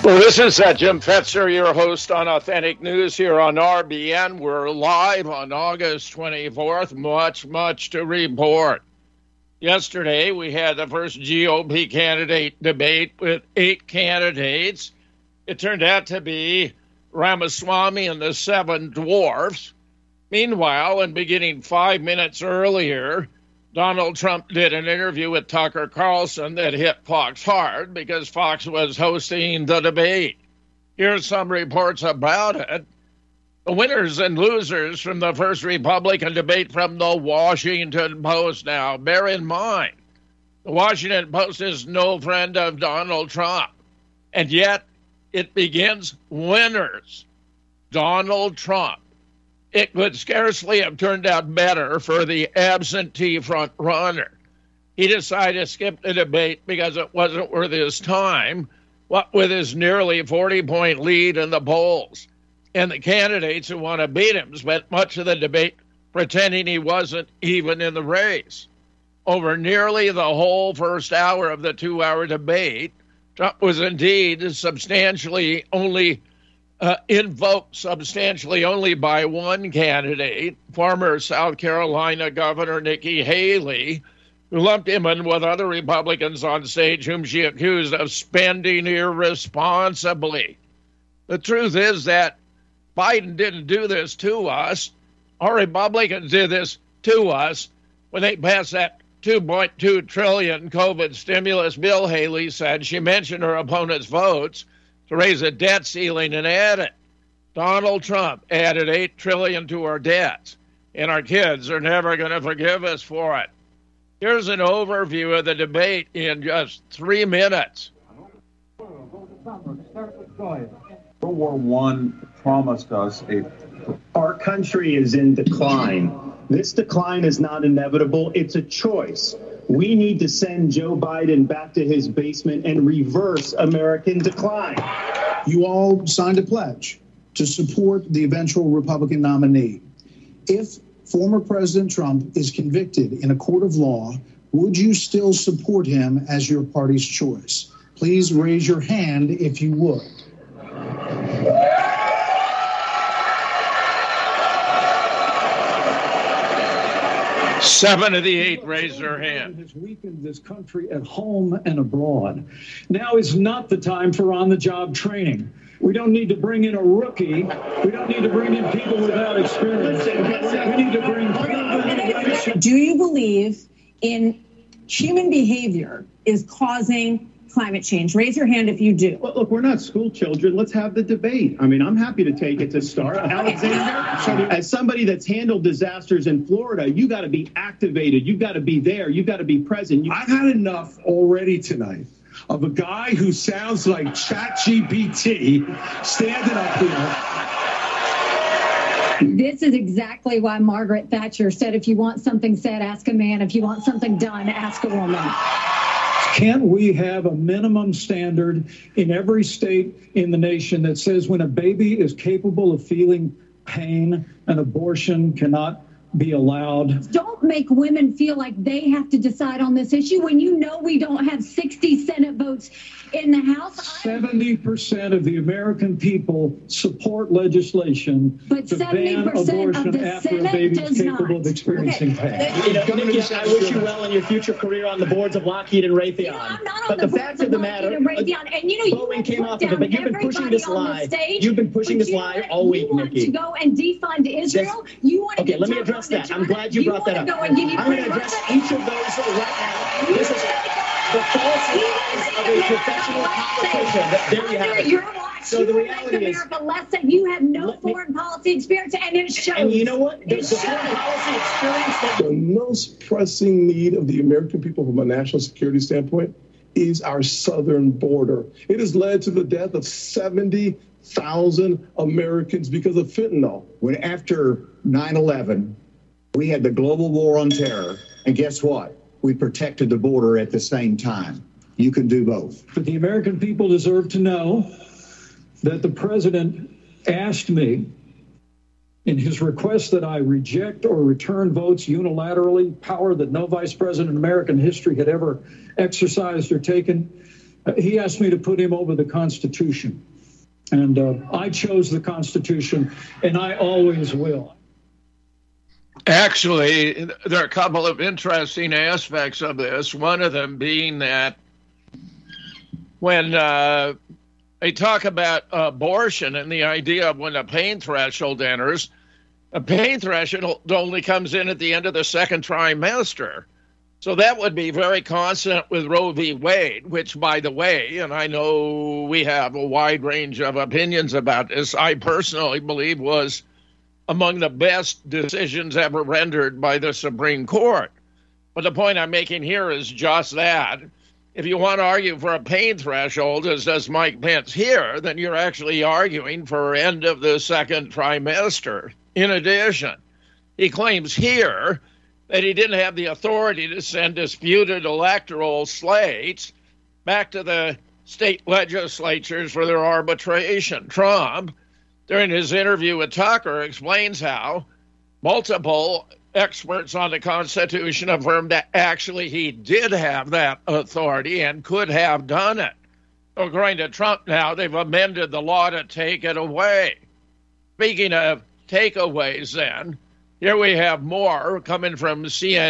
Well, this is Jim Fetzer, your host on Authentic News here on RBN. We're live on August 24th. Much to report. Yesterday, we had the first GOP candidate debate with 8 candidates. It turned out to be Ramaswamy and the Seven Dwarfs. Meanwhile, and beginning 5 minutes earlier, Donald Trump did an interview with Tucker Carlson that hit Fox hard because Fox was hosting the debate. Here's some reports about it. The winners and losers from the first Republican debate from the Washington Post. Now, bear in mind, the Washington Post is no friend of Donald Trump, and yet it begins winners. Donald Trump. It could scarcely have turned out better for the absentee front runner. He decided to skip the debate because it wasn't worth his time, what with his nearly 40-point lead in the polls. And the candidates who want to beat him spent much of the debate pretending he wasn't even in the race. Over nearly the whole first hour of the 2-hour debate, Trump was indeed substantially only invoked substantially only by one candidate, former South Carolina Governor Nikki Haley, who lumped him in with other Republicans on stage whom she accused of spending irresponsibly. The truth is that Biden didn't do this to us. Our Republicans did this to us when they passed that $2.2 trillion COVID stimulus bill, Haley said. She mentioned her opponent's votes to raise a debt ceiling and add it. Donald Trump added $8 trillion to our debts, and our kids are never going to forgive us for it. Here's an overview of the debate in just 3 minutes. World War I promised us Our country is in decline. This decline is not inevitable. It's a choice. We need to send Joe Biden back to his basement and reverse American decline. You all signed a pledge to support the eventual Republican nominee. If former President Trump is convicted in a court of law, would you still support him as your party's choice? Please raise your hand if you would. Seven of the 8 raised their hand. Has weakened this country at home and abroad. Now is not the time for on-the-job training. We don't need to bring in a rookie. We don't need to bring in people without experience. We need to bring proven. Do you believe in human behavior is causing climate change? Raise your hand if you do. Well, look, we're not school children. Let's have the debate. I mean, I'm happy to take it to start. Alexander, as somebody that's handled disasters in Florida, you got to be activated. You've got to be there. You've got to be present. I've had enough already tonight of a guy who sounds like ChatGPT standing up here. This is exactly why Margaret Thatcher said, if you want something said, ask a man. If you want something done, ask a woman. Can't we have a minimum standard in every state in the nation that says when a baby is capable of feeling pain, an abortion cannot be allowed? Don't make women feel like they have to decide on this issue when you know we don't have 60 Senate votes in the House. 70% of the American people support legislation to ban abortion after a baby is capable of experiencing pain. You know, Nikki, I wish you well in your future career on the boards of Lockheed and Raytheon. You know, I'm not but on the fact of the matter, and you know, Boeing came off of it, but you've been pushing this lie. You've been pushing this lie all week, Nikki. You want to go and defund Israel? You want to okay, let me address that. I'm glad you brought that up. I'm going to address each of those right now. This is the false lies of a professional politician. There you have it. So the reality is, lesson. You have no foreign policy experience, and it shows. And you know what? The foreign policy experience that the most pressing need of the American people from a national security standpoint is our southern border. It has led to the death of 70,000 Americans because of fentanyl. When after 9/11, we had the global war on terror, and guess what? We protected the border at the same time. You can do both. But the American people deserve to know that the president asked me in his request that I reject or return votes unilaterally, power that no vice president in American history had ever exercised or taken. He asked me to put him over the Constitution. And I chose the Constitution, and I always will. Actually, there are a couple of interesting aspects of this. One of them being that when they talk about abortion and the idea of when a pain threshold enters, a pain threshold only comes in at the end of the second trimester. So that would be very consonant with Roe v. Wade, which, by the way, and I know we have a wide range of opinions about this, I personally believe was among the best decisions ever rendered by the Supreme Court. But the point I'm making here is just that. If you want to argue for a pain threshold, as does Mike Pence here, then you're actually arguing for end of the second trimester. In addition, he claims here that he didn't have the authority to send disputed electoral slates back to the state legislatures for their arbitration. Trump, during his interview with Tucker, explains how multiple experts on the Constitution affirmed that actually he did have that authority and could have done it. According to Trump now, they've amended the law to take it away. Speaking of takeaways then, here we have more coming from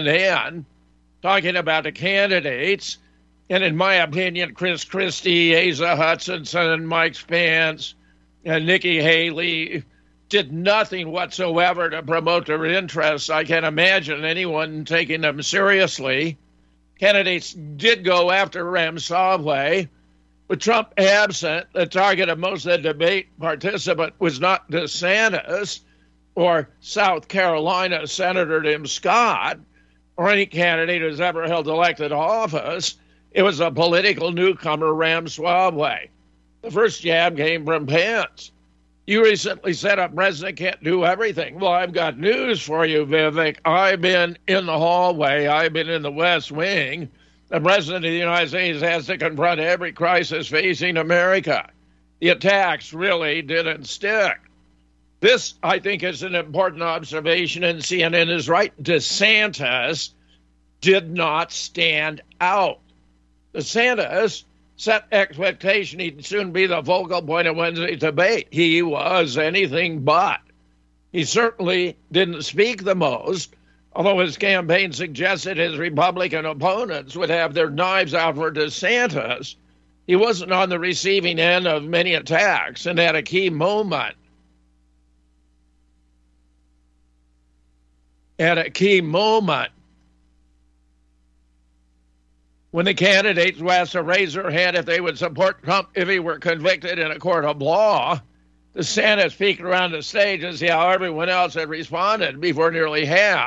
CNN talking about the candidates. And in my opinion, Chris Christie, Asa Hutchinson, Mike Spence, and Nikki Haley did nothing whatsoever to promote their interests. I can't imagine anyone taking them seriously. Candidates did go after Ramsawway. With Trump absent, the target of most of the debate participant was not DeSantis or South Carolina Senator Tim Scott or any candidate who's ever held elected office. It was a political newcomer, Ramsawway. The first jab came from Pence. You recently said a president can't do everything. Well, I've got news for you, Vivek. I've been in the hallway. I've been in the West Wing. The president of the United States has to confront every crisis facing America. The attacks really didn't stick. This, I think, is an important observation, and CNN is right. DeSantis did not stand out. DeSantis set expectation he'd soon be the focal point of Wednesday's debate. He was anything but. He certainly didn't speak the most, although his campaign suggested his Republican opponents would have their knives out for DeSantis. He wasn't on the receiving end of many attacks, and at a key moment, when the candidates were asked to raise their hand if they would support Trump if he were convicted in a court of law, DeSantis peeked around the stage and see how everyone else had responded before nearly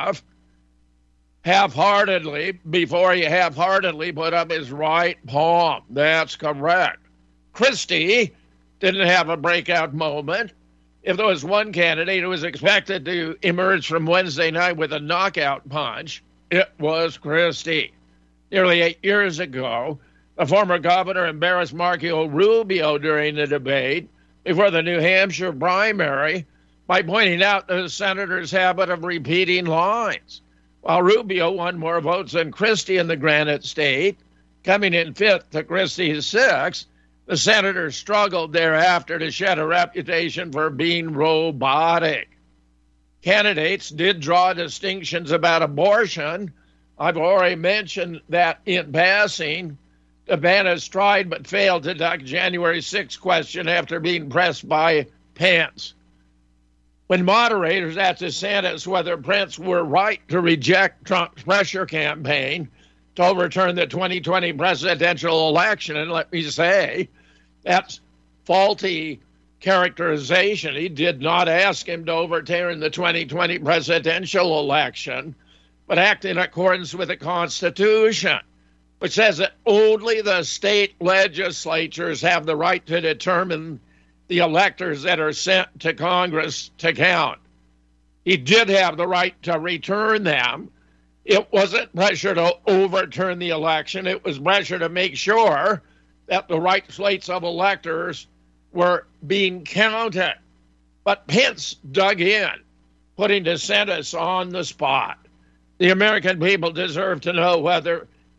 half-heartedly put up his right palm. That's correct. Christie didn't have a breakout moment. If there was one candidate who was expected to emerge from Wednesday night with a knockout punch, it was Christie. Nearly 8 years ago, the former governor embarrassed Marco Rubio during the debate before the New Hampshire primary by pointing out the senator's habit of repeating lines. While Rubio won more votes than Christie in the Granite State, coming in fifth to Christie's sixth, the senator struggled thereafter to shed a reputation for being robotic. Candidates did draw distinctions about abortion. I've already mentioned that in passing. DeSantis tried but failed to duck January 6th question after being pressed by Pence. When moderators asked DeSantis whether Pence were right to reject Trump's pressure campaign to overturn the 2020 presidential election, and let me say, that's faulty characterization. He did not ask him to overturn the 2020 presidential election, but act in accordance with the Constitution, which says that only the state legislatures have the right to determine the electors that are sent to Congress to count. He did have the right to return them. It wasn't pressure to overturn the election. It was pressure to make sure that the right slates of electors were being counted. But Pence dug in, putting DeSantis on the spot. The American people deserve to know whether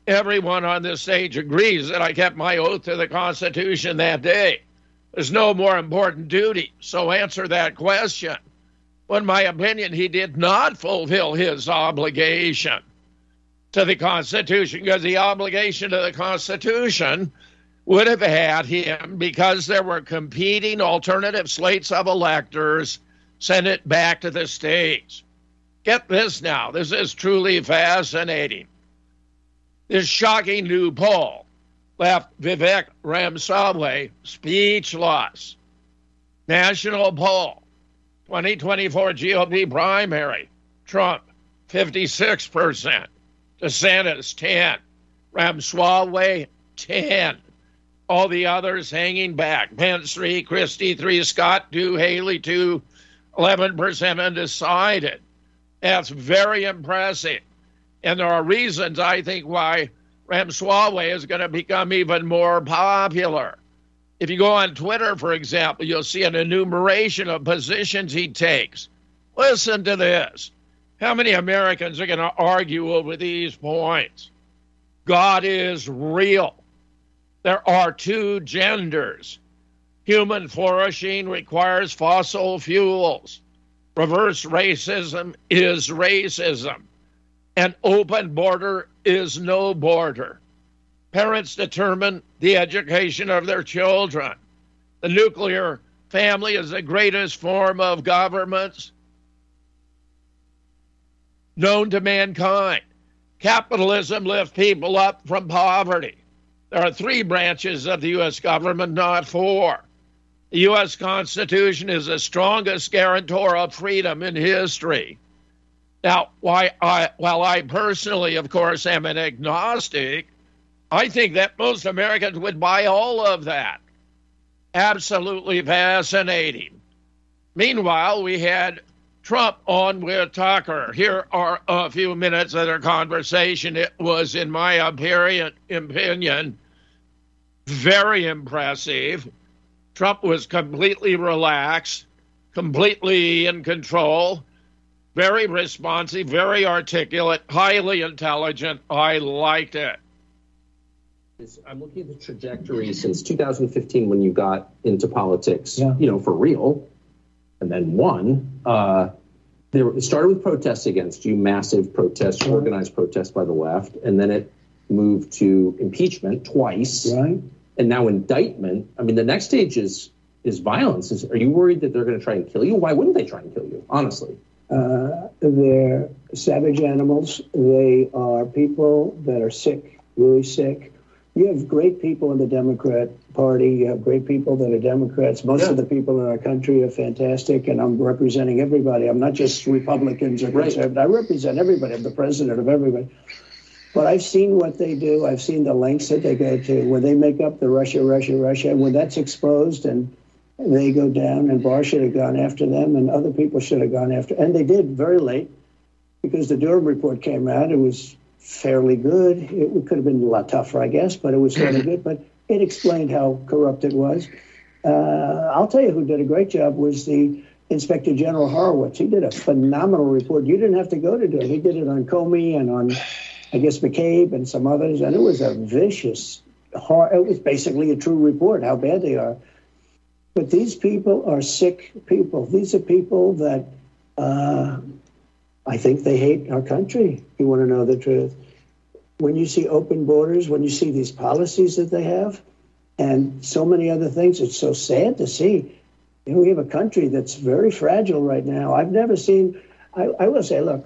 everyone on this stage agrees that I kept my oath to the Constitution that day. There's no more important duty. So answer that question. But in my opinion, he did not fulfill his obligation to the Constitution, because the obligation to the Constitution would have had him, because there were competing alternative slates of electors, send it back to the states. Get this now. This is truly fascinating. This shocking new poll left Vivek Ramaswamy speechless. National poll, 2024 GOP primary, Trump, 56%, DeSantis, 10%, Ramaswamy, 10%. All the others hanging back. Pence, 3%, Christie, 3%, Scott, 2%, Haley, 2%, 11% undecided. That's very impressive. And there are reasons, I think, why Ramaswamy is going to become even more popular. If you go on Twitter, for example, you'll see an enumeration of positions he takes. Listen to this. How many Americans are going to argue over these points? God is real. There are two genders. Human flourishing requires fossil fuels. Reverse racism is racism. An open border is no border. Parents determine the education of their children. The nuclear family is the greatest form of government known to mankind. Capitalism lifts people up from poverty. There are 3 branches of the U.S. government, not 4. The U.S. Constitution is the strongest guarantor of freedom in history. Now, while I personally, of course, am an agnostic, I think that most Americans would buy all of that. Absolutely fascinating. Meanwhile, we had Trump on with Tucker. Here are a few minutes of their conversation. It was, in my opinion, very impressive. Trump was completely relaxed, completely in control, very responsive, very articulate, highly intelligent. I liked it. I'm looking at the trajectory since 2015 when you got into politics, for real, and then won. It started with protests against you, massive protests, organized protests by the left, and then it moved to impeachment twice, right? And now indictment. I mean, the next stage is violence. Are you worried that they're going to try and kill you? Why wouldn't they try and kill you, honestly? They're savage animals. They are people that are sick, really sick. You have great people in the Democrat Party. You have great people that are Democrats. Most of the people in our country are fantastic, and I'm representing everybody. I'm not just Republicans or conservatives. I represent everybody. I'm the president of everybody. But I've seen what they do. I've seen the lengths that they go to. When they make up the Russia, and when that's exposed and they go down, and Barr should have gone after them, and other people should have gone after, and they did very late, because the Durham report came out. It was fairly good. It could have been a lot tougher, I guess, but it was fairly good. But it explained how corrupt it was. I'll tell you who did a great job was the Inspector General Horowitz. He did a phenomenal report. You didn't have to go to do it. He did it on Comey and on, I guess, McCabe and some others, and it was a vicious, it was basically a true report, how bad they are. But these people are sick people. These are people that I think they hate our country. You want to know the truth. When you see open borders, when you see these policies that they have, and so many other things, it's so sad to see. We have a country that's very fragile right now. I've never seen, I will say, look,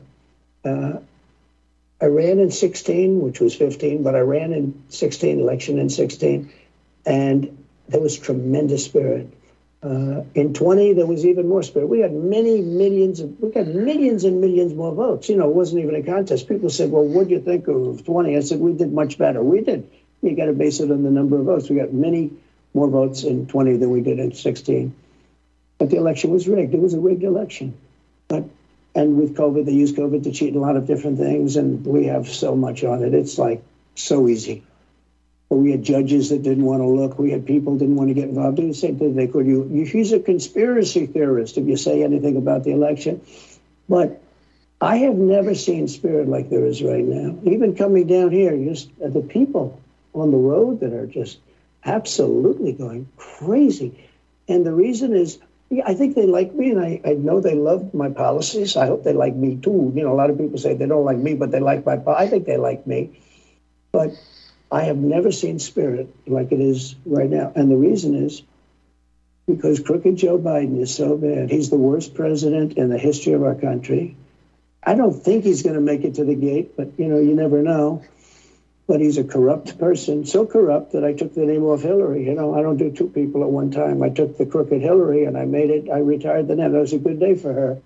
I ran in 16, which was 15, but I ran in 16, election in 16, and there was tremendous spirit. In 20, there was even more spirit. We had millions and millions more votes. It wasn't even a contest. People said, well, what do you think of 20? I said, we did much better. We did. You got to base it on the number of votes. We got many more votes in 20 than we did in 16. But the election was rigged. It was a rigged election. And with COVID, they used COVID to cheat a lot of different things, and we have so much on it. It's like so easy. But we had judges that didn't want to look. We had people who didn't want to get involved. Do the same thing they could. He's a conspiracy theorist if you say anything about the election. But I have never seen spirit like there is right now. Even coming down here, just the people on the road that are just absolutely going crazy. And the reason is, I think they like me, and I know they love my policies. I hope they like me too. You know, a lot of people say they don't like me, but they like my policies. I think they like me. But I have never seen spirit like it is right now. And the reason is because crooked Joe Biden is so bad. He's the worst president in the history of our country. I don't think he's going to make it to the gate, but, you know, you never know. But he's a corrupt person, so corrupt that I took the name off Hillary. You know, I don't do two people at one time. I took the crooked Hillary and I retired the name. That was a good day for her.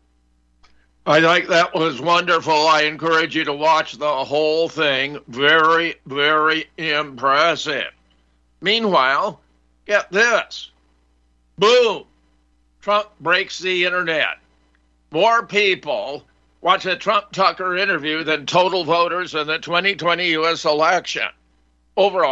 I think that was wonderful. I encourage you to watch the whole thing. Very, very impressive. Meanwhile, get this. Boom. Trump breaks the internet. More people watch a Trump-Tucker interview than total voters in the 2020 U.S. election. Over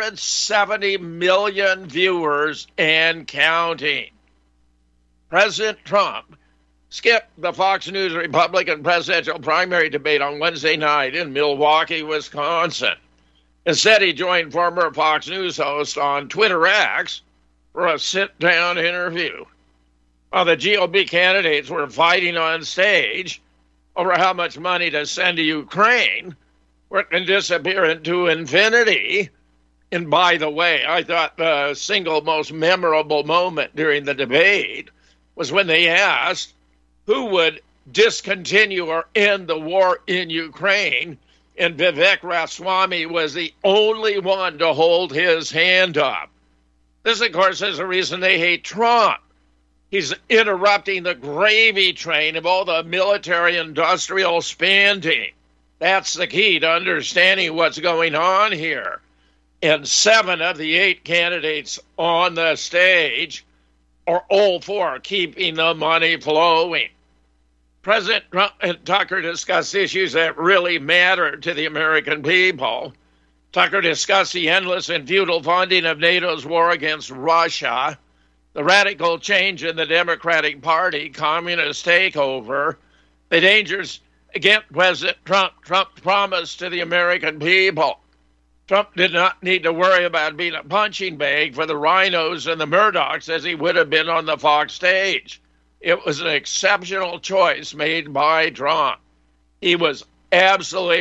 170 million viewers and counting. President Trump skipped the Fox News Republican presidential primary debate on Wednesday night in Milwaukee, Wisconsin. Instead, he joined former Fox News host on Twitter X for a sit-down interview. While the GOP candidates were fighting on stage over how much money to send to Ukraine, where it can disappear into infinity. And by the way, I thought the single most memorable moment during the debate was when they asked who would discontinue or end the war in Ukraine, and Vivek Ramaswamy was the only one to hold his hand up. This, of course, is the reason they hate Trump. He's interrupting the gravy train of all the military-industrial spending. That's the key to understanding what's going on here. And 7 of the 8 candidates on the stage are all for keeping the money flowing. President Trump and Tucker discussed issues that really matter to the American people. Tucker discussed the endless and futile funding of NATO's war against Russia, the radical change in the Democratic Party, communist takeover, the dangers against President Trump's promise to the American people. Trump did not need to worry about being a punching bag for the rhinos and the Murdochs as he would have been on the Fox stage. It was an exceptional choice made by Trump. He was absolutely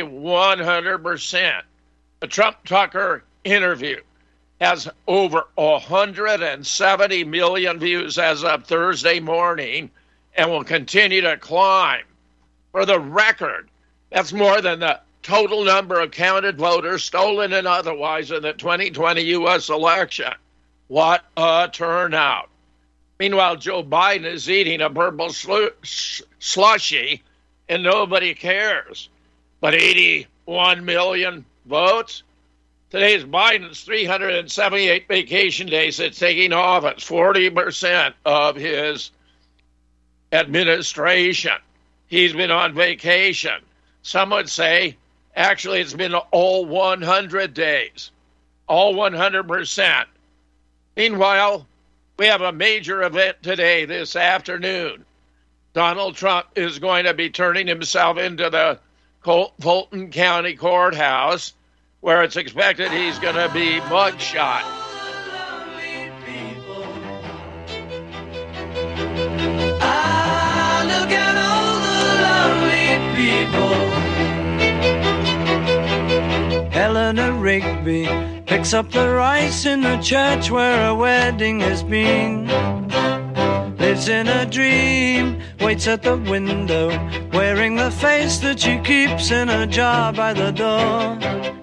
100%. The Trump-Tucker interview has over 170 million views as of Thursday morning and will continue to climb. For the record, that's more than the total number of counted voters, stolen and otherwise, in the 2020 U.S. election. What a turnout. Meanwhile, Joe Biden is eating a purple slushie and nobody cares. But 81 million votes? Today's Biden's 378 vacation days since taking office, 40% of his administration. He's been on vacation. Some would say, actually, it's been all 100 days, all 100%. Meanwhile, we have a major event today, this afternoon. Donald Trump is going to be turning himself into the Fulton County Courthouse, where it's expected he's going to be mugshot. Look at all the lovely people. Eleanor Rigby picks up the rice in the church where a wedding has been. Lives in a dream, waits at the window, wearing the face that she keeps in a jar by the door.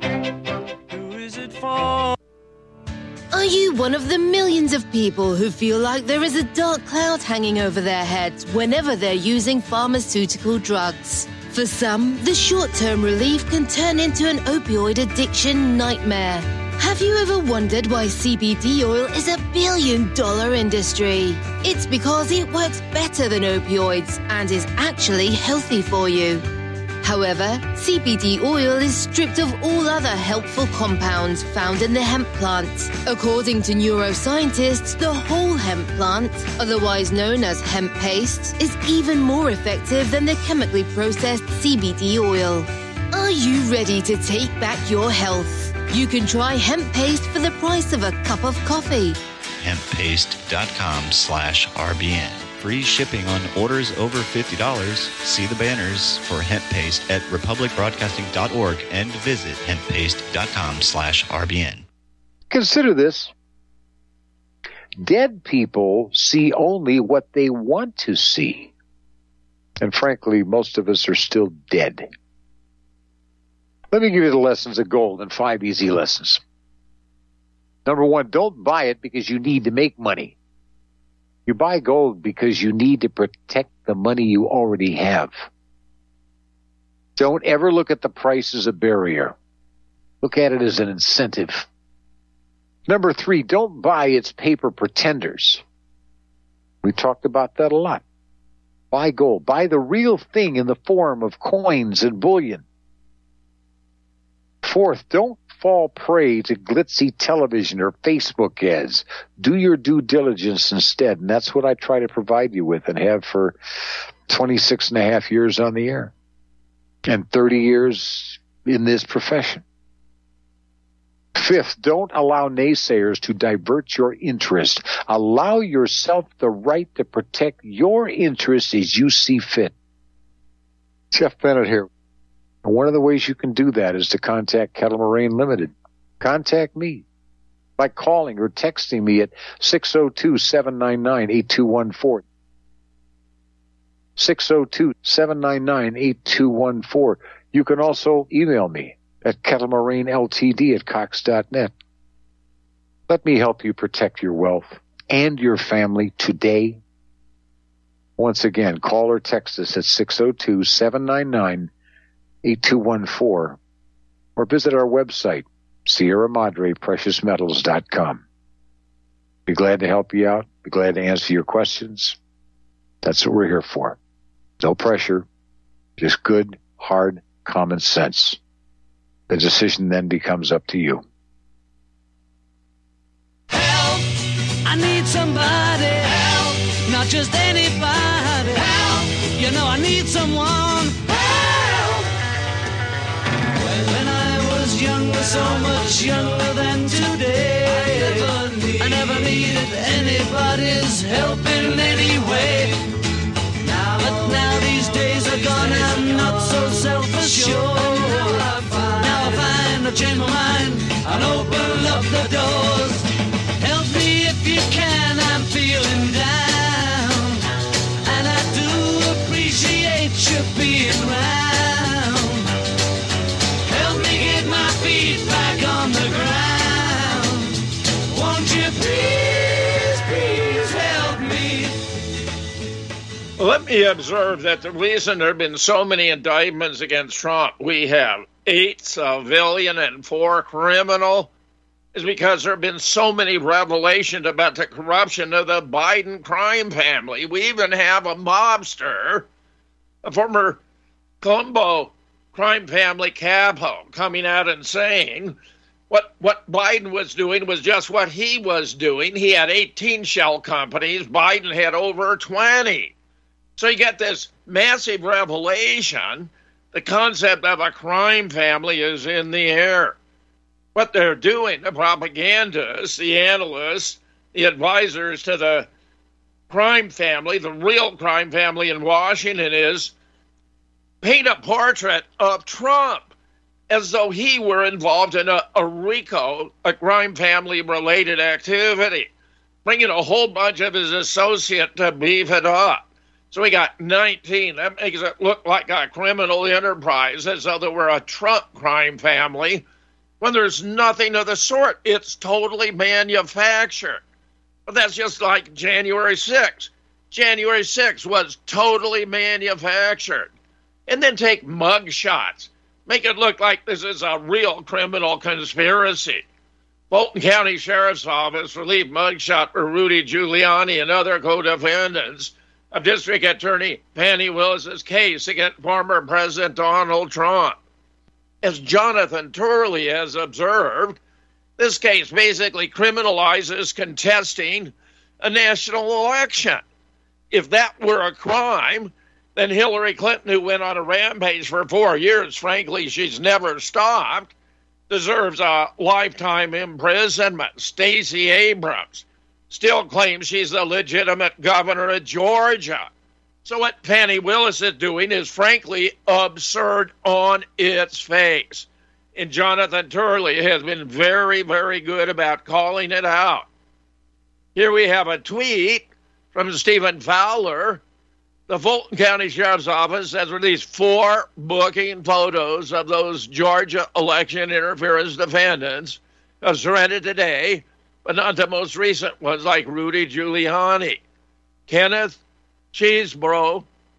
Are you one of the millions of people who feel like there is a dark cloud hanging over their heads whenever they're using pharmaceutical drugs? For some, the short-term relief can turn into an opioid addiction nightmare. Have you ever wondered why CBD oil is a billion-dollar industry? It's because it works better than opioids and is actually healthy for you. However, CBD oil is stripped of all other helpful compounds found in the hemp plant. According to neuroscientists, the whole hemp plant, otherwise known as hemp paste, is even more effective than the chemically processed CBD oil. Are you ready to take back your health? You can try hemp paste for the price of a cup of coffee. Hemppaste.com/RBN. Free shipping on orders over $50. See the banners for hemp paste at republicbroadcasting.org and visit hemppaste.com/RBN. Consider this. Dead people see only what they want to see. And frankly, most of us are still dead. Let me give you the lessons of gold in 5 easy lessons. Number 1, don't buy it because you need to make money. You buy gold because you need to protect the money you already have. Don't ever look at the price as a barrier. Look at it as an incentive. Number 3, don't buy its paper pretenders. We talked about that a lot. Buy gold. Buy the real thing in the form of coins and bullion. 4th, don't fall prey to glitzy television or Facebook ads. Do your due diligence instead, and that's what I try to provide you with and have for 26 and a half years on the air and 30 years in this profession. 5th, don't allow naysayers to divert your interest. Allow yourself the right to protect your interests as you see fit. Jeff Bennett here. One of the ways you can do that is to contact Kettle Moraine Limited. Contact me by calling or texting me at 602-799-8214. 602-799-8214. You can also email me at kettlemoraineLTD@cox.net. Let me help you protect your wealth and your family today. Once again, call or text us at 602-799-8214 or visit our website, Sierra Madre PreciousMetals.com. Be glad to help you out. Be glad to answer your questions. That's what we're here for. No pressure, just good, hard, common sense. The decision then becomes up to you. Help! I need somebody. Help! Not just anybody. Help! You know I need someone. Help! When I was younger, so much younger than today, I never needed anybody's help in any way. But now these days are gone, I'm not so self-assured. Now I find I've changed my mind and open up the doors. Help me if you can, I'm feeling down, and I do appreciate you being round. Help me get my feet back on the ground. Won't you please, please help me? Let me observe that the reason there have been so many indictments against Trump, we have 8 civilian and 4 criminal, is because there have been so many revelations about the corruption of the Biden crime family. We even have a mobster, a former Colombo crime family capo, coming out and saying what Biden was doing was just what he was doing. He had 18 shell companies. Biden had over 20. So you get this massive revelation. The concept of a crime family is in the air. What they're doing, the propagandists, the analysts, the advisors to the crime family, the real crime family in Washington, is paint a portrait of Trump as though he were involved in a RICO, a crime family-related activity, bringing a whole bunch of his associates to beef it up. So we got 19. That makes it look like a criminal enterprise, as though there were a Trump crime family, when there's nothing of the sort. It's totally manufactured. But that's just like January 6th. January 6th was totally manufactured. And then take mug shots. Make it look like this is a real criminal conspiracy. Fulton County Sheriff's Office released mugshot for Rudy Giuliani and other co-defendants of District Attorney Fani Willis's case against former President Donald Trump. As Jonathan Turley has observed, this case basically criminalizes contesting a national election. If that were a crime, then Hillary Clinton, who went on a rampage for 4 years, frankly, she's never stopped, deserves a lifetime imprisonment. Stacey Abrams still claims she's the legitimate governor of Georgia. So what Fani Willis is doing is frankly absurd on its face. And Jonathan Turley has been very, very good about calling it out. Here we have a tweet from Stephen Fowler. The Fulton County Sheriff's Office has released 4 booking photos of those Georgia election interference defendants who have surrendered today, but not the most recent ones like Rudy Giuliani, Kenneth Chesebro,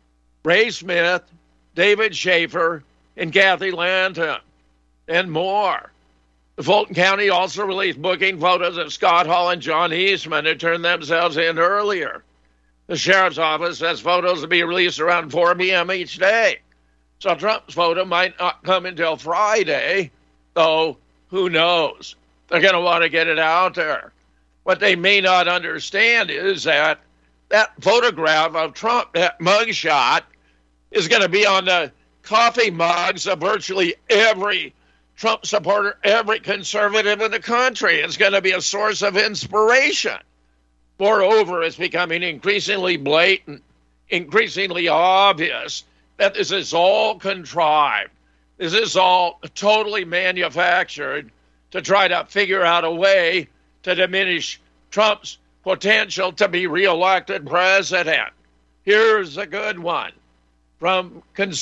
Ray Smith, David Schaefer, and Kathy Lanton, and more. The Fulton County also released booking photos of Scott Hall and John Eastman, who turned themselves in earlier. The Sheriff's Office has photos to be released around 4 p.m. each day. So Trump's photo might not come until Friday, though who knows? They're going to want to get it out there. What they may not understand is that photograph of Trump, that mugshot, is going to be on the coffee mugs of virtually every Trump supporter, every conservative in the country. It's going to be a source of inspiration. Moreover, it's becoming increasingly blatant, increasingly obvious that this is all contrived. This is all totally manufactured to try to figure out a way to diminish Trump's potential to be reelected president. Here's a good one from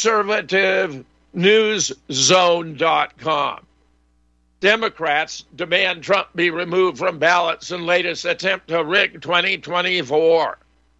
conservativenewszone.com. Democrats demand Trump be removed from ballots in latest attempt to rig 2024.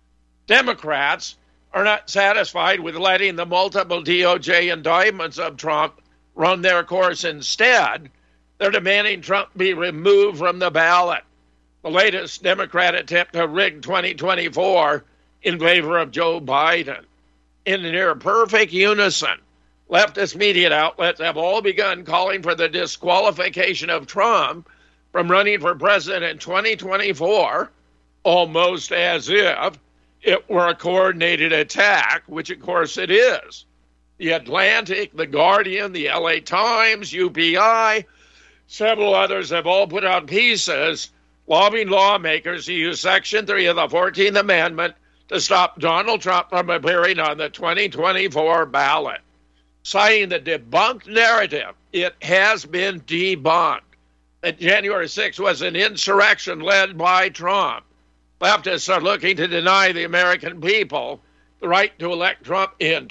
Democrats are not satisfied with letting the multiple DOJ indictments of Trump run their course instead. They're demanding Trump be removed from the ballot. The latest Democrat attempt to rig 2024 in favor of Joe Biden. In near perfect unison, leftist media outlets have all begun calling for the disqualification of Trump from running for president in 2024, almost as if it were a coordinated attack, which of course it is. The Atlantic, The Guardian, the LA Times, UPI, several others have all put out pieces lobbying lawmakers to use Section 3 of the 14th Amendment to stop Donald Trump from appearing on the 2024 ballot. Citing the debunked narrative, it has been debunked that January 6th was an insurrection led by Trump. Leftists are looking to deny the American people the right to elect Trump in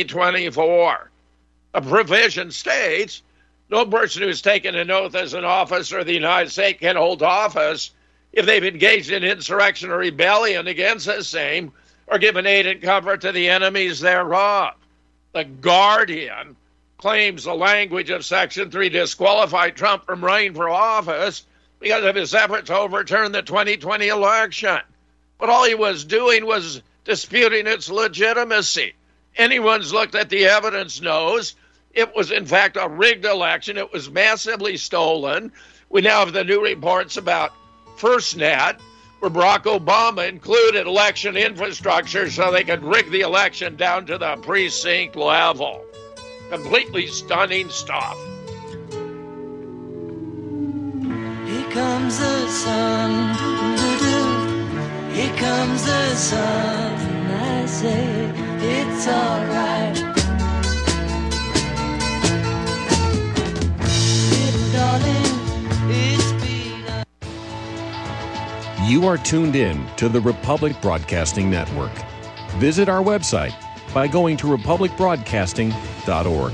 2024. The provision states no person who's taken an oath as an officer of the United States can hold office if they've engaged in insurrection or rebellion against the same or given aid and comfort to the enemies thereof. The Guardian claims the language of Section 3 disqualified Trump from running for office because of his effort to overturn the 2020 election. But all he was doing was disputing its legitimacy. Anyone's looked at the evidence knows it was, in fact, a rigged election. It was massively stolen. We now have the new reports about FirstNet, where Barack Obama included election infrastructure so they could rig the election down to the precinct level. Completely stunning stuff. Here comes the sun, doo-doo-doo. Here comes the sun, and I say it's all right. You are tuned in to the Republic Broadcasting Network. Visit our website by going to republicbroadcasting.org.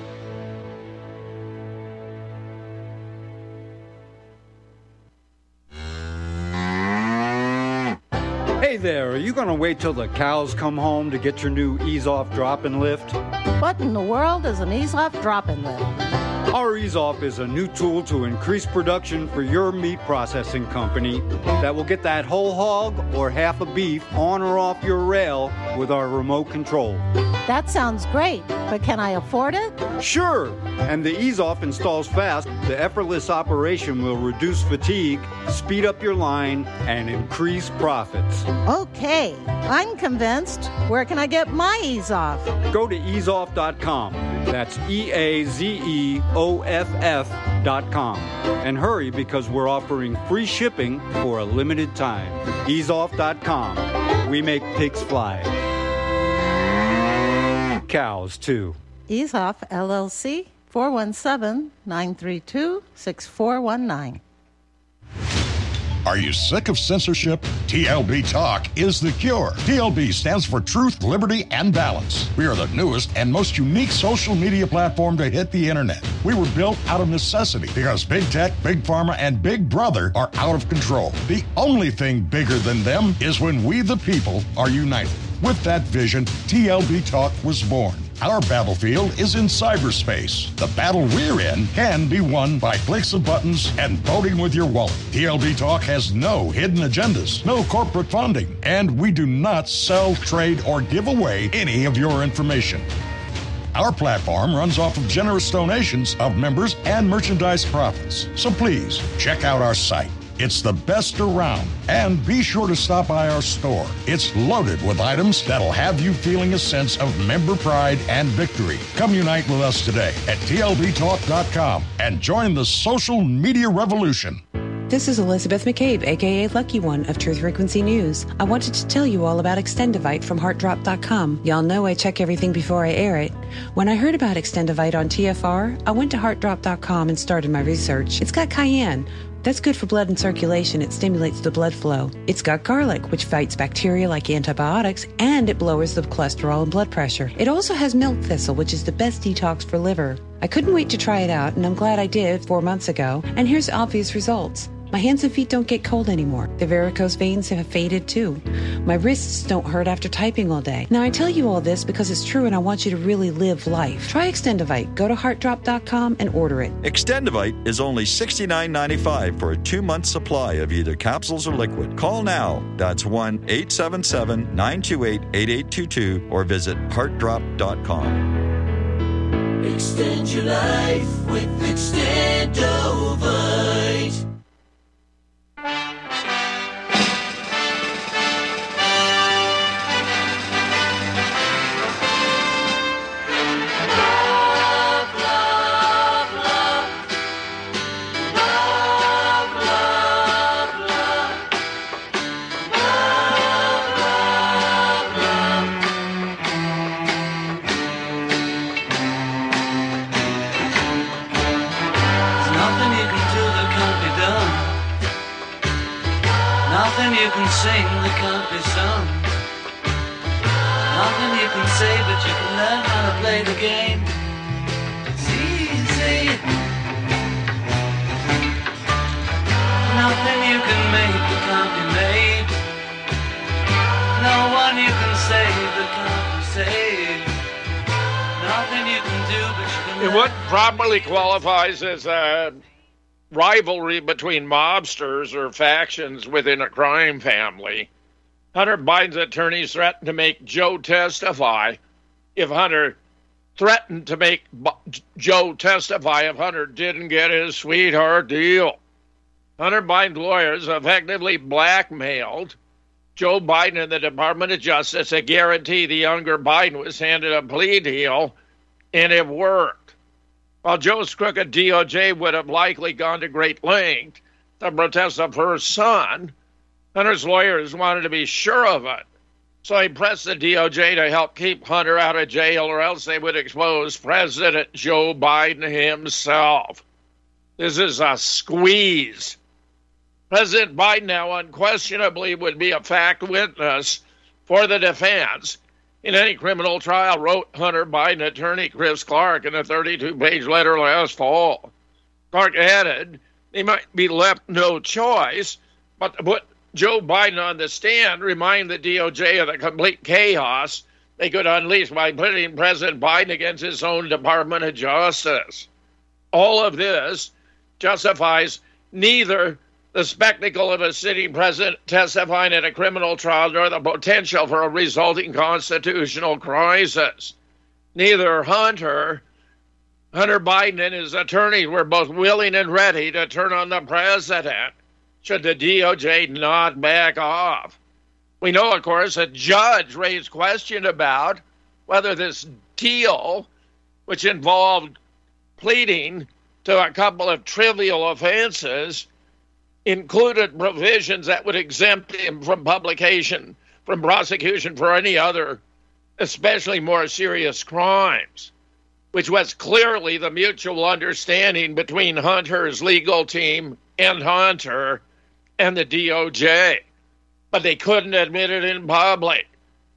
Hey there, are you going to wait till the cows come home to get your new ease-off drop-and lift? What in the world is an ease-off drop-and lift? Our EaseOff is a new tool to increase production for your meat processing company that will get that whole hog or half a beef on or off your rail with our remote control. That sounds great, but can I afford it? Sure! And the EaseOff installs fast. The effortless operation will reduce fatigue, speed up your line, and increase profits. Okay, I'm convinced. Where can I get my EaseOff? Go to easeoff.com. That's EAZEOFF.com. And hurry, because we're offering free shipping for a limited time. Easeoff.com. We make pigs fly. Cows, too. EaseOff, LLC, 417-932-6419. Are you sick of censorship? TLB Talk is the cure. TLB stands for Truth, Liberty, and Balance. We are the newest and most unique social media platform to hit the internet. We were built out of necessity because Big Tech, Big Pharma, and Big Brother are out of control. The only thing bigger than them is when we, the people, are united. With that vision, TLB Talk was born. Our battlefield is in cyberspace. The battle we're in can be won by clicks of buttons and voting with your wallet. TLB Talk has no hidden agendas, no corporate funding, and we do not sell, trade, or give away any of your information. Our platform runs off of generous donations of members and merchandise profits. So please, check out our site. It's the best around. And be sure to stop by our store. It's loaded with items that'll have you feeling a sense of member pride and victory. Come unite with us today at TLBTalk.com and join the social media revolution. This is Elizabeth McCabe, a.k.a. Lucky One of Truth Frequency News. I wanted to tell you all about Extendivite from HeartDrop.com. Y'all know I check everything before I air it. When I heard about Extendivite on TFR, I went to HeartDrop.com and started my research. It's got cayenne. That's good for blood and circulation. It stimulates the blood flow. It's got garlic, which fights bacteria like antibiotics, and it lowers the cholesterol and blood pressure. It also has milk thistle, which is the best detox for liver. I couldn't wait to try it out, and I'm glad I did 4 months ago. And here's obvious results. My hands and feet don't get cold anymore. The varicose veins have faded too. My wrists don't hurt after typing all day. Now, I tell you all this because it's true and I want you to really live life. Try Extendivite. Go to HeartDrop.com and order it. Extendivite is only $69.95 for a 2-month supply of either capsules or liquid. Call now. That's 1-877-928-8822 or visit HeartDrop.com. Extend your life with Extendovite. You can sing that can't be sung. Nothing you can say, but you can learn how to play the game. It's easy. Nothing you can make that can't be made. No one you can save that can't be saved. Nothing you can do, but you can learn. What properly qualifies as a rivalry between mobsters or factions within a crime family. Hunter Biden's attorneys threatened to make Joe testify if Hunter threatened to make Joe testify if Hunter didn't get his sweetheart deal. Hunter Biden's lawyers effectively blackmailed Joe Biden and the Department of Justice to guarantee the younger Biden was handed a plea deal, and it worked. While Joe's crooked DOJ would have likely gone to great length to protest of her son, Hunter's lawyers wanted to be sure of it. So he pressed the DOJ to help keep Hunter out of jail, or else they would expose President Joe Biden himself. This is a squeeze. President Biden now unquestionably would be a fact witness for the defense in any criminal trial, wrote Hunter Biden attorney Chris Clark in a 32-page letter last fall. Clark added he might be left no choice but to put Joe Biden on the stand, remind the DOJ of the complete chaos they could unleash by putting President Biden against his own Department of Justice. All of this justifies neither the spectacle of a sitting president testifying at a criminal trial nor the potential for a resulting constitutional crisis. Neither Hunter Biden and his attorney were both willing and ready to turn on the president should the DOJ not back off. We know, of course, a judge raised question about whether this deal, which involved pleading to a couple of trivial offenses, included provisions that would exempt him from prosecution for any other, especially more serious crimes, which was clearly the mutual understanding between Hunter's legal team and Hunter and the DOJ. But they couldn't admit it in public.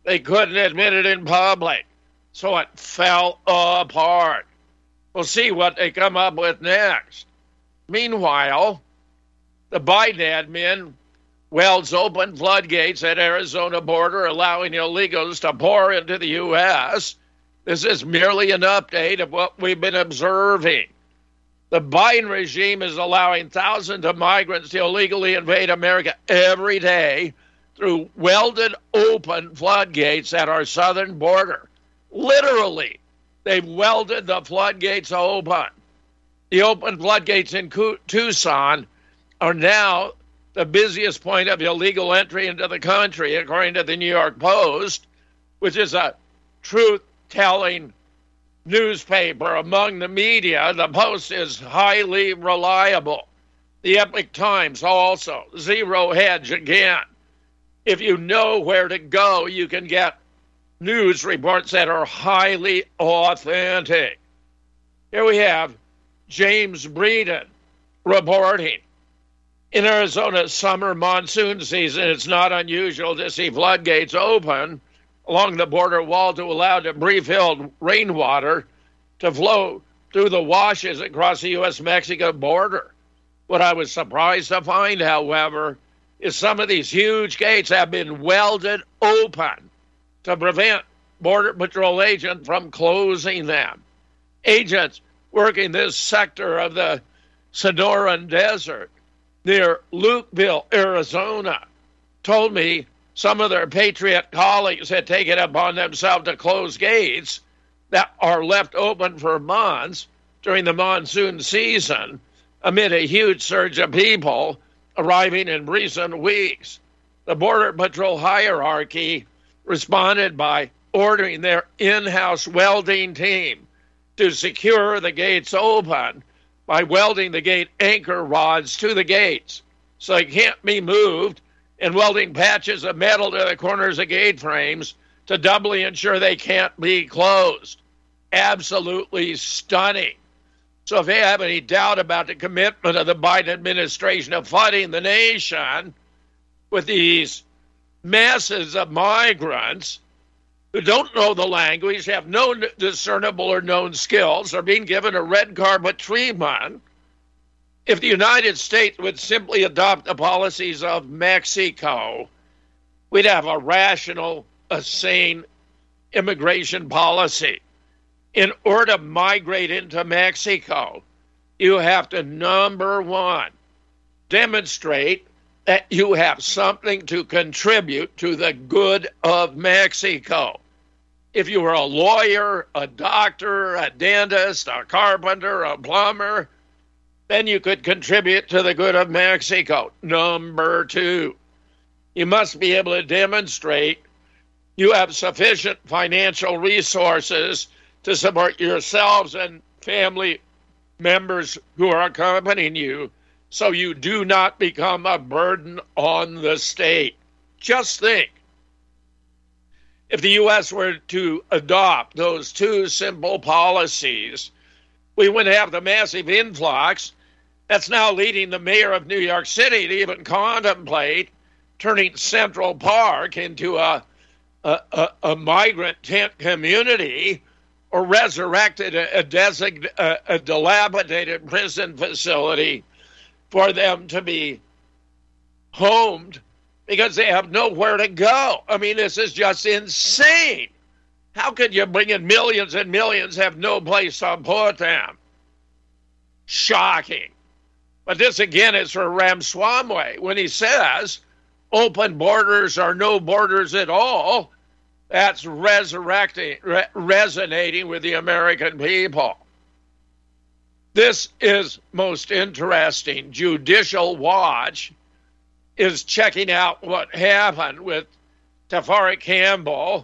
So it fell apart. We'll see what they come up with next. Meanwhile, the Biden admin welds open floodgates at Arizona border, allowing illegals to pour into the U.S. This is merely an update of what we've been observing. The Biden regime is allowing thousands of migrants to illegally invade America every day through welded open floodgates at our southern border. Literally, they've welded the floodgates open. The open floodgates in Tucson are now the busiest point of illegal entry into the country, according to the New York Post, which is a truth-telling newspaper among the media. The Post is highly reliable. The Epoch Times also. Zero Hedge again. If you know where to go, you can get news reports that are highly authentic. Here we have James Breeden reporting. In Arizona's summer monsoon season, it's not unusual to see floodgates open along the border wall to allow debris-filled rainwater to flow through the washes across the U.S.-Mexico border. What I was surprised to find, however, is some of these huge gates have been welded open to prevent Border Patrol agents from closing them. Agents working this sector of the Sonoran Desert near Lukeville, Arizona, told me some of their Patriot colleagues had taken it upon themselves to close gates that are left open for months during the monsoon season amid a huge surge of people arriving in recent weeks. The Border Patrol hierarchy responded by ordering their in-house welding team to secure the gates open by welding the gate anchor rods to the gates so they can't be moved and welding patches of metal to the corners of gate frames to doubly ensure they can't be closed. Absolutely stunning. So if you have any doubt about the commitment of the Biden administration of flooding the nation with these masses of migrants who don't know the language, have no discernible or known skills, are being given a red carpet treatment, if the United States would simply adopt the policies of Mexico, we'd have a rational, a sane immigration policy. In order to migrate into Mexico, you have to, number one, demonstrate that you have something to contribute to the good of Mexico. If you were a lawyer, a doctor, a dentist, a carpenter, a plumber, then you could contribute to the good of Mexico. Number two, you must be able to demonstrate you have sufficient financial resources to support yourselves and family members who are accompanying you, so you do not become a burden on the state. Just think, if the U.S. were to adopt those two simple policies, we wouldn't have the massive influx that's now leading the mayor of New York City to even contemplate turning Central Park into a migrant tent community, or resurrected a dilapidated prison facility for them to be homed because they have nowhere to go. I mean, this is just insane. How could you bring in millions and millions, have no place to put them? shocking. But this again is for Ramaswamy when he says open borders or no borders at all. That's resonating with the American people. This is most interesting. Judicial Watch is checking out what happened with Tafari Campbell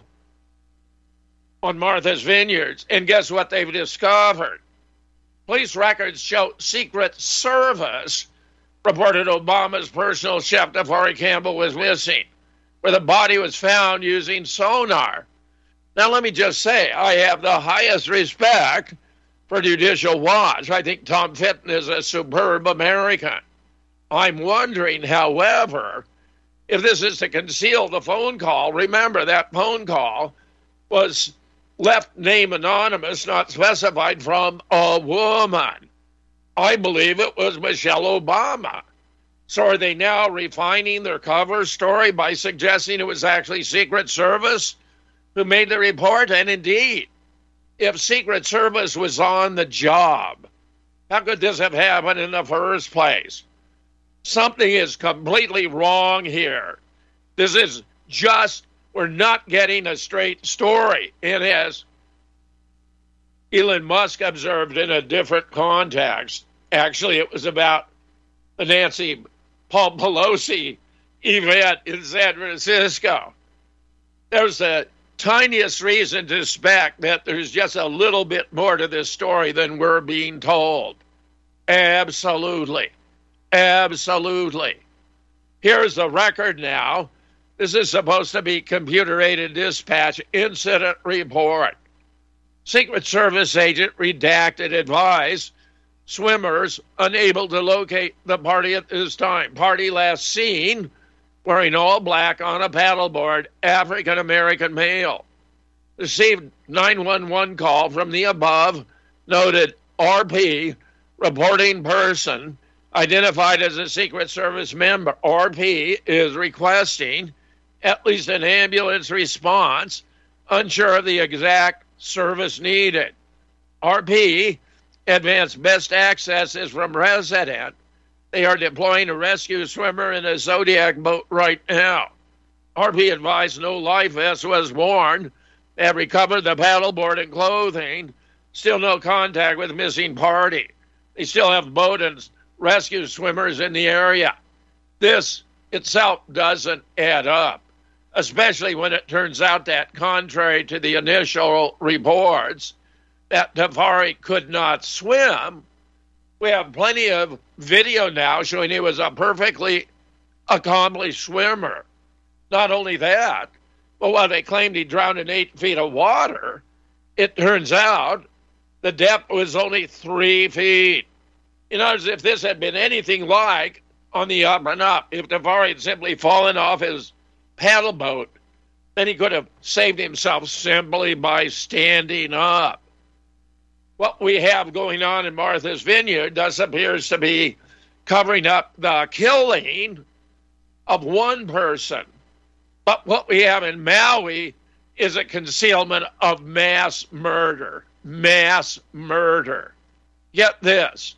on Martha's Vineyards. And guess what they've discovered? Police records show Secret Service reported Obama's personal chef, Tafari Campbell, was missing, where the body was found using sonar. Now, let me just say, I have the highest respect for Judicial Watch. I think Tom Fitton is a superb American. I'm wondering, however, if this is to conceal the phone call. Remember, that phone call was left name anonymous, not specified, from a woman. I believe it was Michelle Obama. So are they now refining their cover story by suggesting it was actually Secret Service who made the report? And indeed, if Secret Service was on the job, how could this have happened in the first place? Something is completely wrong here. This is just, we're not getting a straight story. And as Elon Musk observed in a different context, actually it was about the Nancy Pelosi event in San Francisco. There's the tiniest reason to suspect that there's just a little bit more to this story than we're being told. Absolutely. Absolutely. Here's the record now. This is supposed to be computer-aided dispatch incident report. Secret Service agent redacted advised swimmers unable to locate the party at this time. Party last seen wearing all black on a paddleboard, African-American male. Received 911 call from the above noted RP, reporting person, identified as a Secret Service member. RP is requesting at least an ambulance response, unsure of the exact service needed. RP advanced best accesses from resident. They are deploying a rescue swimmer in a Zodiac boat right now. RP advised no life vest was worn. They have recovered the paddleboard and clothing. Still no contact with missing party. They still have boat and rescue swimmers in the area. This itself doesn't add up, especially when it turns out that, contrary to the initial reports, that Tafari could not swim. We have plenty of video now showing he was a perfectly accomplished swimmer. Not only that, but while they claimed he drowned in 8 feet of water, it turns out the depth was only 3 feet. You know, as if this had been anything like on the up and up, if Tafari had simply fallen off his paddle boat, then he could have saved himself simply by standing up. What we have going on in Martha's Vineyard thus appears to be covering up the killing of one person. But what we have in Maui is a concealment of mass murder. Mass murder. Get this.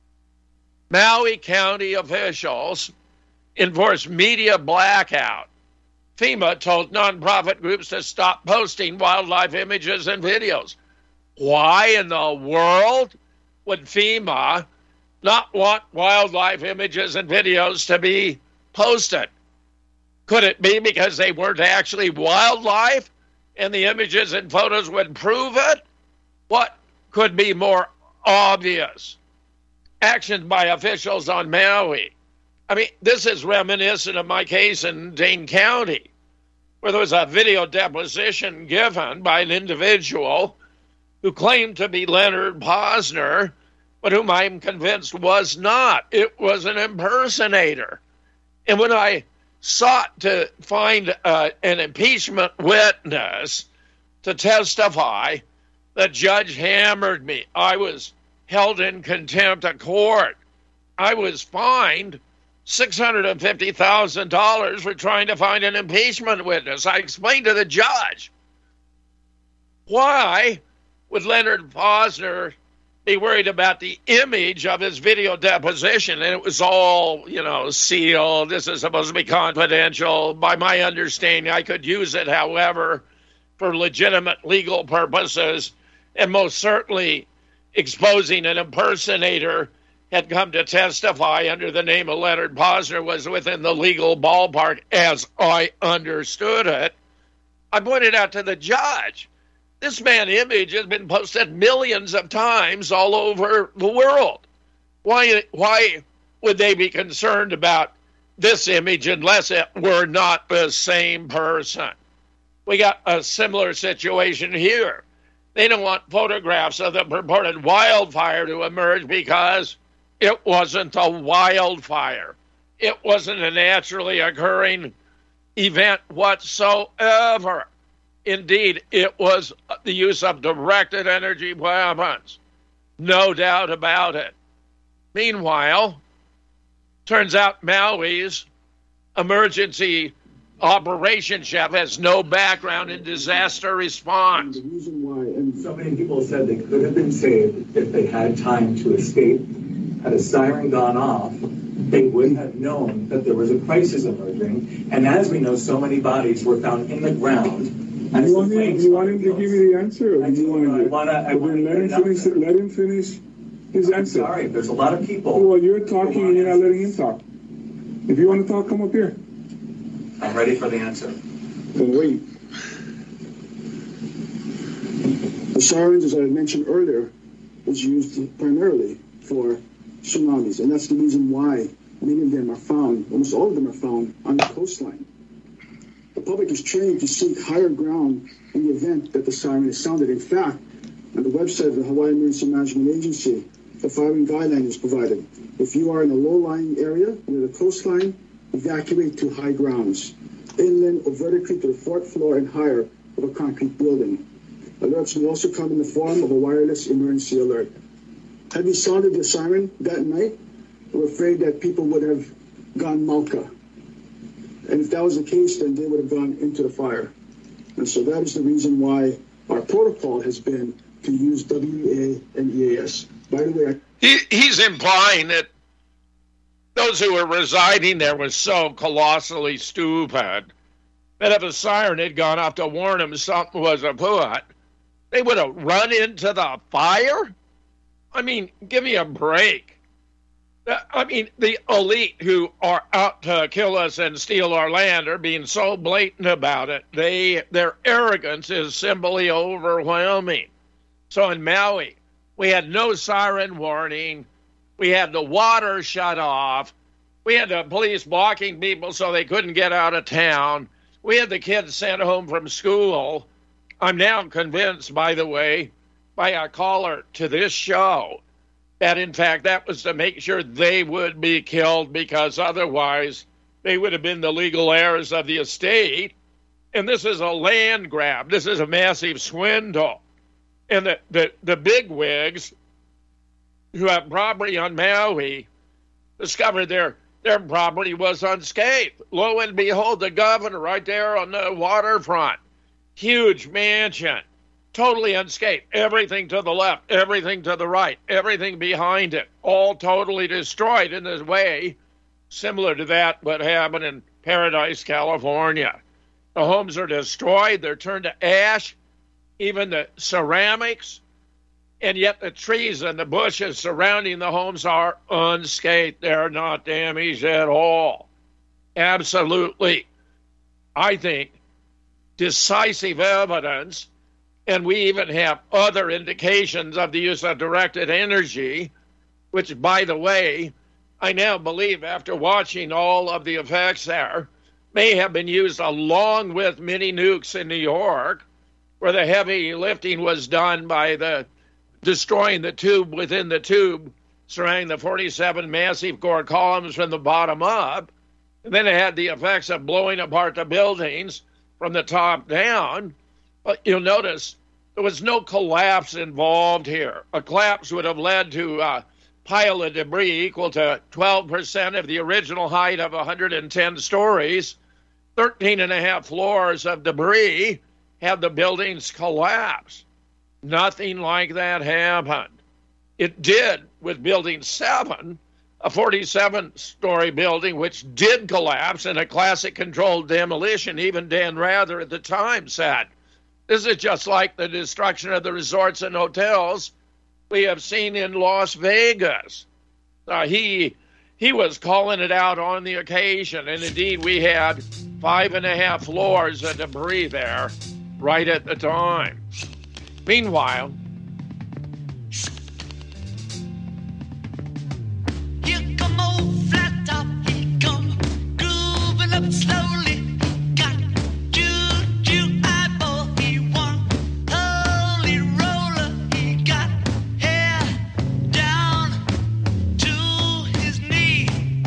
Maui County officials enforced media blackout. FEMA told nonprofit groups to stop posting wildlife images and videos. Why in the world would FEMA not want wildlife images and videos to be posted? Could it be because they weren't actually wildlife and the images and photos would prove it? What could be more obvious? Actions by officials on Maui. I mean, this is reminiscent of my case in Dane County, where there was a video deposition given by an individual who claimed to be Leonard Posner, but whom I'm convinced was not. It was an impersonator. And when I sought to find an impeachment witness to testify, the judge hammered me. I was held in contempt of court. I was fined $650,000 for trying to find an impeachment witness. I explained to the judge, why would Leonard Posner be worried about the image of his video deposition, and it was all, sealed. This is supposed to be confidential. By my understanding, I could use it, however, for legitimate legal purposes, and most certainly exposing an impersonator had come to testify under the name of Leonard Posner was within the legal ballpark, as I understood it. I pointed out to the judge, this man's image has been posted millions of times all over the world. Why would they be concerned about this image unless it were not the same person? We got a similar situation here. They don't want photographs of the purported wildfire to emerge because it wasn't a wildfire. It wasn't a naturally occurring event whatsoever. Indeed, it was the use of directed energy weapons. No doubt about it. Meanwhile, turns out Maui's emergency operation chef has no background in disaster response. The reason why, and so many people said they could have been saved if they had time to escape. Had a siren gone off, they would have known that there was a crisis emerging. And as we know, so many bodies were found in the ground. And you want him to give you the answer? Or do you want to let him finish his answer? Sorry, there's a lot of people. Well, you're talking and you're not letting him talk. If you want to talk, come up here. I'm ready for the answer. Then wait. The sirens, as I mentioned earlier, was used primarily for tsunamis, and that's the reason why many of them are found, almost all of them are found on the coastline. The public is trained to seek higher ground in the event that the siren is sounded. In fact, on the website of the Hawaii Emergency Management Agency, the following guideline is provided. If you are in a low-lying area near the coastline, evacuate to high grounds, inland or vertically to the fourth floor and higher of a concrete building. Alerts may also come in the form of a wireless emergency alert. Had we sounded the siren that night, we're afraid that people would have gone malka. And if that was the case, then they would have gone into the fire. And so that is the reason why our protocol has been to use WA and EAS. By the way, he's implying that those who were residing there were so colossally stupid that if a siren had gone off to warn them something was afoot, they would have run into the fire? I mean, give me a break. I mean, the elite who are out to kill us and steal our land are being so blatant about it. Their arrogance is simply overwhelming. So in Maui, we had no siren warning. We had the water shut off. We had the police blocking people so they couldn't get out of town. We had the kids sent home from school. I'm now convinced, by the way, by a caller to this show, that in fact that was to make sure they would be killed because otherwise they would have been the legal heirs of the estate. And this is a land grab. This is a massive swindle. And the bigwigs who have property on Maui discovered their property was unscathed. Lo and behold, the governor right there on the waterfront, huge mansion, totally unscathed. Everything to the left, everything to the right, everything behind it, all totally destroyed in this way, similar to that what happened in Paradise, California. The homes are destroyed. They're turned to ash, even the ceramics, and yet the trees and the bushes surrounding the homes are unscathed. They're not damaged at all. Absolutely, I think, decisive evidence. And we even have other indications of the use of directed energy, which, by the way, I now believe after watching all of the effects there, may have been used along with mini nukes in New York, where the heavy lifting was done by the destroying the tube within the tube, surrounding the 47 massive core columns from the bottom up. And then it had the effects of blowing apart the buildings from the top down. But you'll notice there was no collapse involved here. A collapse would have led to a pile of debris equal to 12% of the original height of 110 stories, 13 and a half floors of debris had the buildings collapse. Nothing like that happened. It did with Building 7, a 47-story building which did collapse in a classic controlled demolition. Even Dan Rather at the time said, this is just like the destruction of the resorts and hotels we have seen in Las Vegas. He was calling it out on the occasion, and indeed we had 5.5 floors of debris there right at the time. Meanwhile, here come old flat top, he come grooving up slowly. Got juju eyeball, he one holy roller. He got hair down to his knee.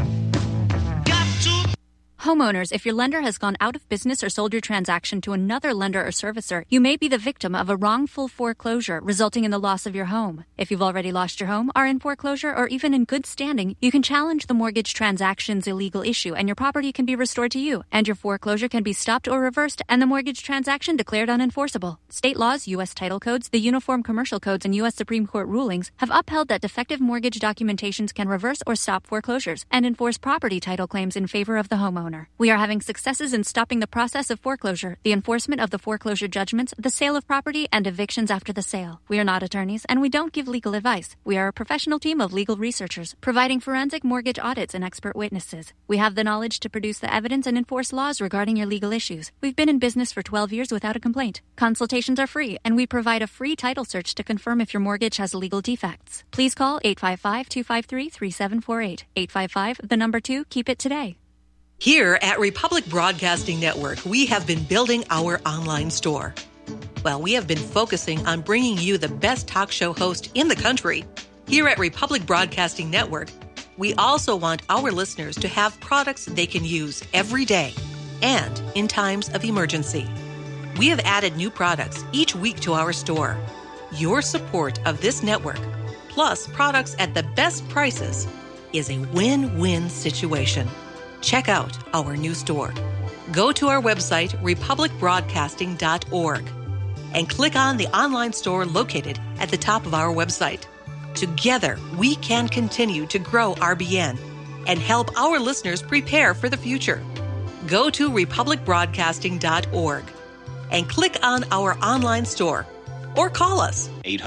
Got to. Homeowners, if your lender has gone out of business or sold your transaction to another lender or servicer, you may be the victim of a wrongful foreclosure resulting in the loss of your home. If you've already lost your home, are in foreclosure, or even in good standing, you can challenge the mortgage transaction's illegal issue and your property can be restored to you, and your foreclosure can be stopped or reversed and the mortgage transaction declared unenforceable. State laws, U.S. title codes, the Uniform Commercial Codes, and U.S. Supreme Court rulings have upheld that defective mortgage documentations can reverse or stop foreclosures and enforce property title claims in favor of the homeowner. We are having successes in stopping the process of foreclosure, the enforcement of the foreclosure judgments, the sale of property, and evictions after the sale. We are not attorneys, and we don't give legal advice. We are a professional team of legal researchers, providing forensic mortgage audits and expert witnesses. We have the knowledge to produce the evidence and enforce laws regarding your legal issues. We've been in business for 12 years without a complaint. Consultations are free, and we provide a free title search to confirm if your mortgage has legal defects. Please call 855-253-3748. 855, keep it today. Here at Republic Broadcasting Network, we have been building our online store. Well, we have been focusing on bringing you the best talk show host in the country. Here at Republic Broadcasting Network, we also want our listeners to have products they can use every day and in times of emergency. We have added new products each week to our store. Your support of this network, plus products at the best prices, is a win-win situation. Check out our new store. Go to our website, republicbroadcasting.org, and click on the online store located at the top of our website. Together, we can continue to grow RBN and help our listeners prepare for the future. Go to republicbroadcasting.org and click on our online store or call us.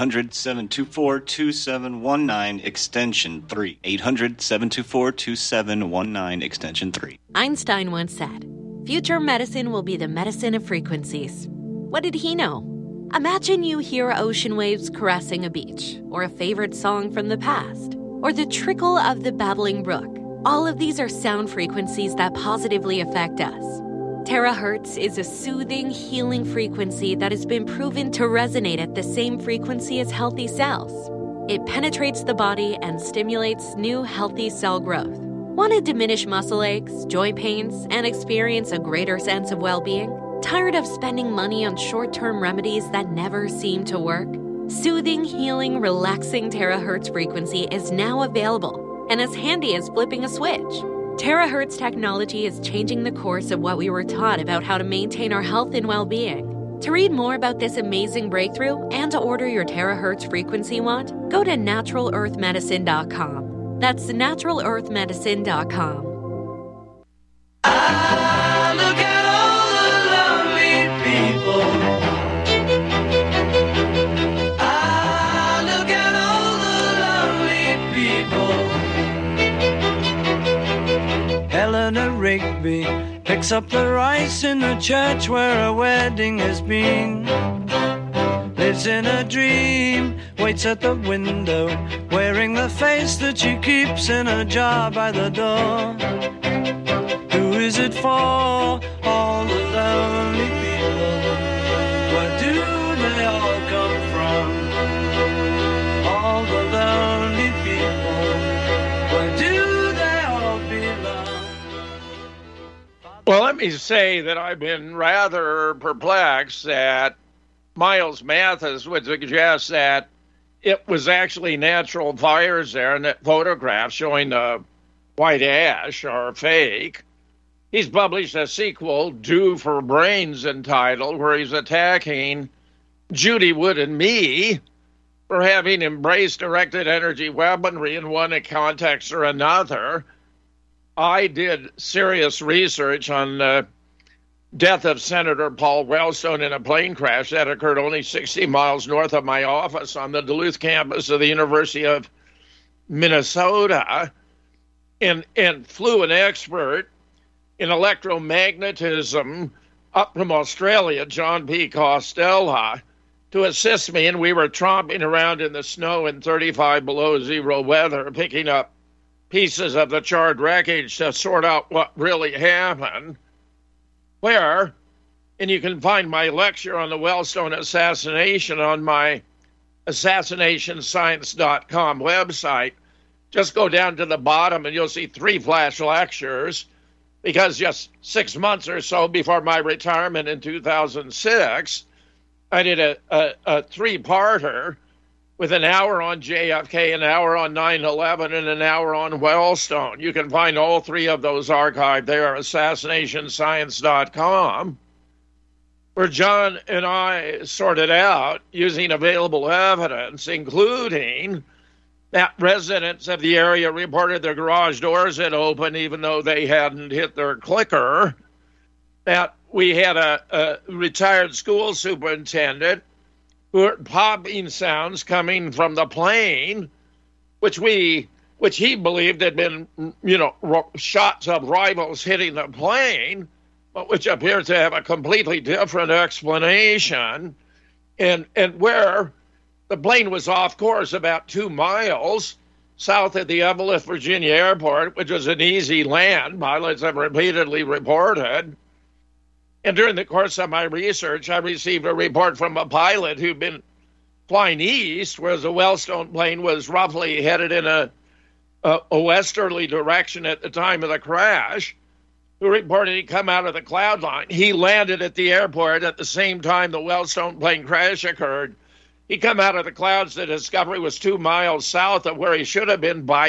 800-724-2719, extension 3. 800-724-2719, extension 3. Einstein once said, "Future medicine will be the medicine of frequencies." What did he know? Imagine you hear ocean waves caressing a beach, or a favorite song from the past, or the trickle of the babbling brook. All of these are sound frequencies that positively affect us. Terahertz is a soothing, healing frequency that has been proven to resonate at the same frequency as healthy cells. It penetrates the body and stimulates new, healthy cell growth. Want to diminish muscle aches, joint pains, and experience a greater sense of well-being? Tired of spending money on short-term remedies that never seem to work? Soothing, healing, relaxing terahertz frequency is now available and as handy as flipping a switch. Terahertz technology is changing the course of what we were taught about how to maintain our health and well-being. To read more about this amazing breakthrough and to order your terahertz frequency wand, go to naturalearthmedicine.com. That's naturalearthmedicine.com. Look at all the lovely people. Look at all the lovely people. Eleanor Rigby picks up the rice in the church where a wedding has been. Lives in a dream, waits at the window, wearing the face that she keeps in a jar by the door. Who is it for? All the lonely people. Where do they all come from? All the lonely people. Where do they all belong? Well, let me say that I've been rather perplexed that Miles Mathis would suggest that it was actually natural fires there and that photographs showing the white ash are fake. He's published a sequel, Due for Brains entitled, where he's attacking Judy Wood and me for having embraced directed energy weaponry in one context or another. I did serious research on the death of Senator Paul Wellstone in a plane crash that occurred only 60 miles north of my office on the Duluth campus of the University of Minnesota, and flew an expert in electromagnetism up from Australia, John P. Costello, to assist me, and we were tromping around in the snow in 35 below zero weather, picking up pieces of the charred wreckage to sort out what really happened. And you can find my lecture on the Wellstone assassination on my assassinationscience.com website. Just go down to the bottom and you'll see 3 flash lectures, because just 6 months or so before my retirement in 2006, I did a 3-parter with an hour on JFK, an hour on 9/11, and an hour on Wellstone. You can find all 3 of those archived there at assassinationscience.com, where John and I sorted out, using available evidence, including that residents of the area reported their garage doors had opened even though they hadn't hit their clicker, that we had a retired school superintendent who heard popping sounds coming from the plane, which he believed had been, shots of rifles hitting the plane, but which appeared to have a completely different explanation, and where the plane was off course about 2 miles south of the Evelyn, Virginia airport, which was an easy land, pilots have repeatedly reported. And during the course of my research, I received a report from a pilot who'd been flying east, whereas the Wellstone plane was roughly headed in a westerly direction at the time of the crash, who reported he'd come out of the cloud line. He landed at the airport at the same time the Wellstone plane crash occurred. He come out of the clouds. The Discovery was 2 miles south of where he should have been by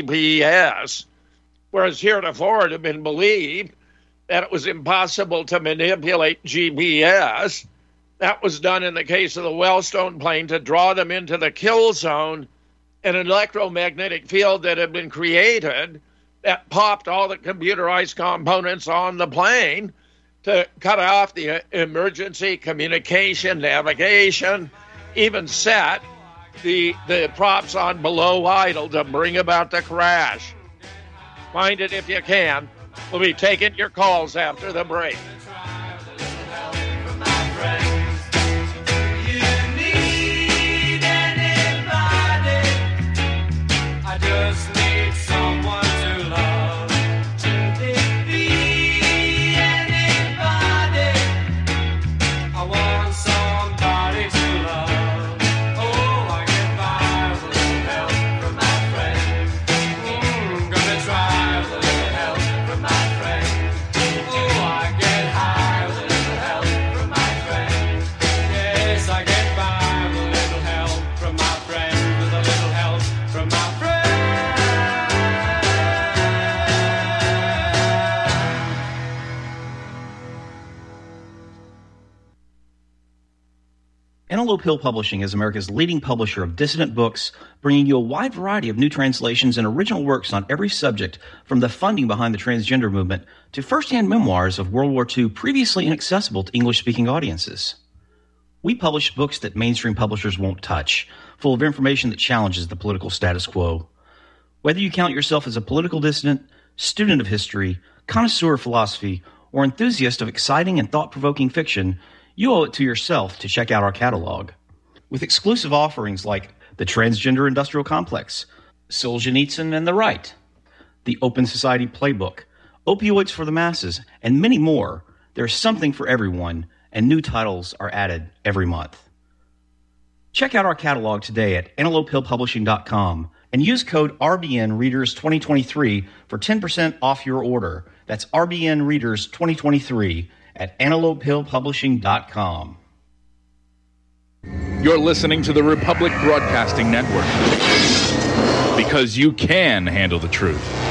GPS, whereas heretofore it had been believed that it was impossible to manipulate GPS. That was done in the case of the Wellstone plane to draw them into the kill zone, an electromagnetic field that had been created that popped all the computerized components on the plane to cut off the emergency communication, navigation, even set the props on below idle to bring about the crash. Find it if you can. We'll be taking your calls after the break. Antelope Hill Publishing is America's leading publisher of dissident books, bringing you a wide variety of new translations and original works on every subject, from the funding behind the transgender movement to first-hand memoirs of World War II previously inaccessible to English-speaking audiences. We publish books that mainstream publishers won't touch, full of information that challenges the political status quo. Whether you count yourself as a political dissident, student of history, connoisseur of philosophy, or enthusiast of exciting and thought-provoking fiction, you owe it to yourself to check out our catalog. With exclusive offerings like The Transgender Industrial Complex, Solzhenitsyn and the Right, The Open Society Playbook, Opioids for the Masses, and many more, there's something for everyone, and new titles are added every month. Check out our catalog today at antelopehillpublishing.com and use code RBNReaders2023 for 10% off your order. That's RBNReaders2023 at antelopehillpublishing.com. You're listening to the Republic Broadcasting Network, because you can handle the truth.